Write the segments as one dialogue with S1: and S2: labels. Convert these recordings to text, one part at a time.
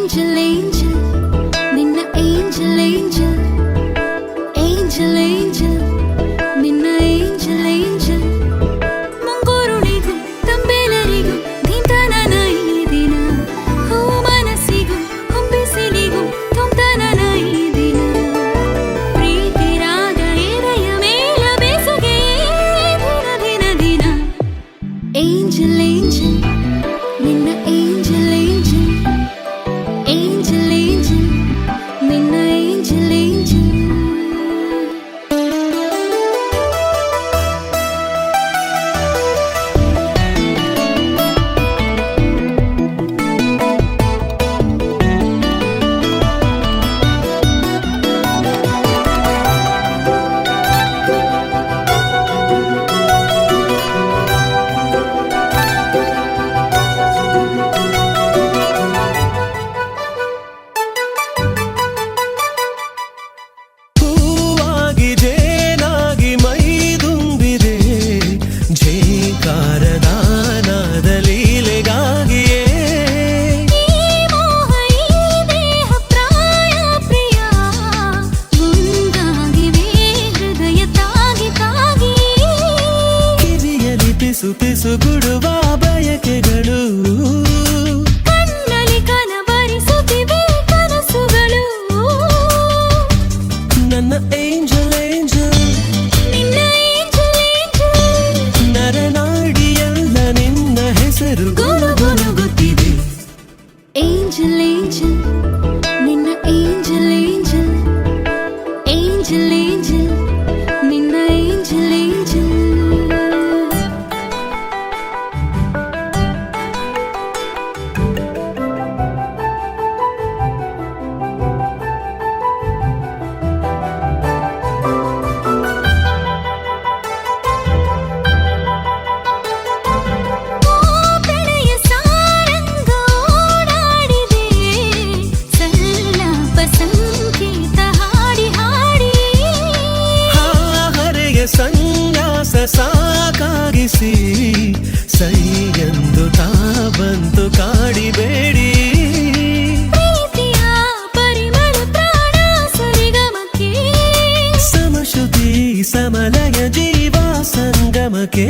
S1: angel angel ನಿನ್ನ angel angel angel angel ನಿನ್ನ angel angel ಮುಂಗುರುಳಿಗೂ ತಂಬೆಲರಿಗೂ ಧೀಂತನನ ಈ ದಿನ ಹೂ ಮನಸ್ಸಿಗೂ ಹೊಂಬಿಸಿಲಿಗೂ ತುಂಬ್ತನನ ಈ ದಿನ ಪ್ರೀತಿ ರಾಗ ಎದೆಯ ಮೇಲ ಬೇಸುಗೆಯೇ ದಿನ ದಿನ ದಿನ ಏಂಜಲ್ ಏಂಜಲ್ ನಿನ್ನ ಏಂಜಲ್ ಏಂಜಲ್ ಏಂಜಲ್ ಏಂಜಲ್ ನಿನ್ನ ಏಂಜಲ್ ಏಂಜಲ್
S2: ಪಿಸುಗುಡುವ ಬಯಕೆಗಳು
S1: ಕಣ್ಣಲ್ಲಿ ಕನಬರಿಸುತ್ತಿವೆ ಕನಸುಗಳು
S2: ನನ್ನ ಏಂಜಲ್ ಏಂಜಲ್
S1: ನಿನ್ನ ಏಂಜಲ್ ಏಂಜಲ್
S2: ನರನಾಡಿಯಲ್ಲ ನಿನ್ನ ಹೆಸರು ಗುನುಗುನುಗುತ್ತಿದೆ
S1: ಏಂಜಲ್ ಏಂಜಲ್ ನಿನ್ನ ಏಂಜಲ್ ಏಂಜಲ್ ಏಂಜಲ್ ಏಂಜಲ್ ನಿನ್ನ ಏಂಜಲ್ ಏಂಜಲ್
S2: ಸನ್ಯಾಸ ಸಾಕಾಗಿಸಿ ಸೈಯೆಂದು ತಾ ಬಂತು ಕಾಡಿಬೇಡಿ
S1: ಪ್ರೀತಿಯ ಪರಿಮಳ ಪ್ರಾಣ ಸರಿಗಮಕ್ಕೆ
S2: ಸಮಶ್ರುತಿ ಸಮಲಯ ಜೀವ ಸಂಗಮಕ್ಕೆ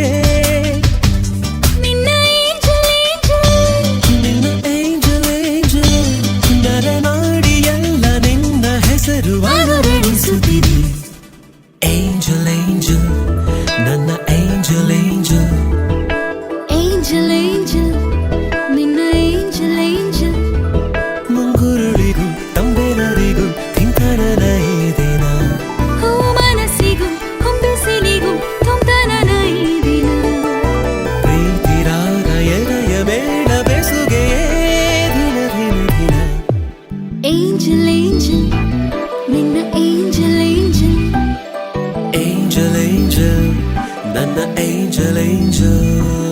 S1: ನಿನ್ನ ಏಂಜಲ್ ಏಂಜಲ್
S2: ನಿನ್ನ ಏಂಜಲ್ ಏಂಜಲ್ ನರನಾಡಿಯಲ್ಲ ನಿನ್ನ ಹೆಸರು ಅನುರಣಿಸುತ್ತಿದೆ ಏಂಜಲ್ ಏಂಜಲ್ ನನ್ನ ಏಂಜಲ್ ಏಂಜಲ್
S1: ಏಂಜಲ್ ಏಂಜಲ್ ನಿನ್ನ ಏಂಜಲ್ ಏಂಜಲ್
S2: ಮುಂಗುರುಳಿಗೂ ತಂಬೆಲರಿಗೂ ತಿಂತನನ ಈ ದಿನ
S1: ಹೂ ಮನಸ್ಸಿಗೂ ಹೊಂಬಿಸಿಲಿಗೂ ತುಂಬ್ತನನ ಈ ದಿನ
S2: ಪ್ರೀತಿ ರಾಗ ಎದೆಯ ಮೇಳ ಬೆಸುಗೆಯೇ ದಿನ ದಿನ ದಿನ
S1: ಏಂಜಲ್ ಏಂಜಲ್ ನಿನ್ನ ಏಂಜಲ್ ಏಂಜಲ್
S2: ಏಂಜಲ್ ಏಂಜಲ್ ನನ್ನ ಏಂಜಲ್ ಏಂಜಲ್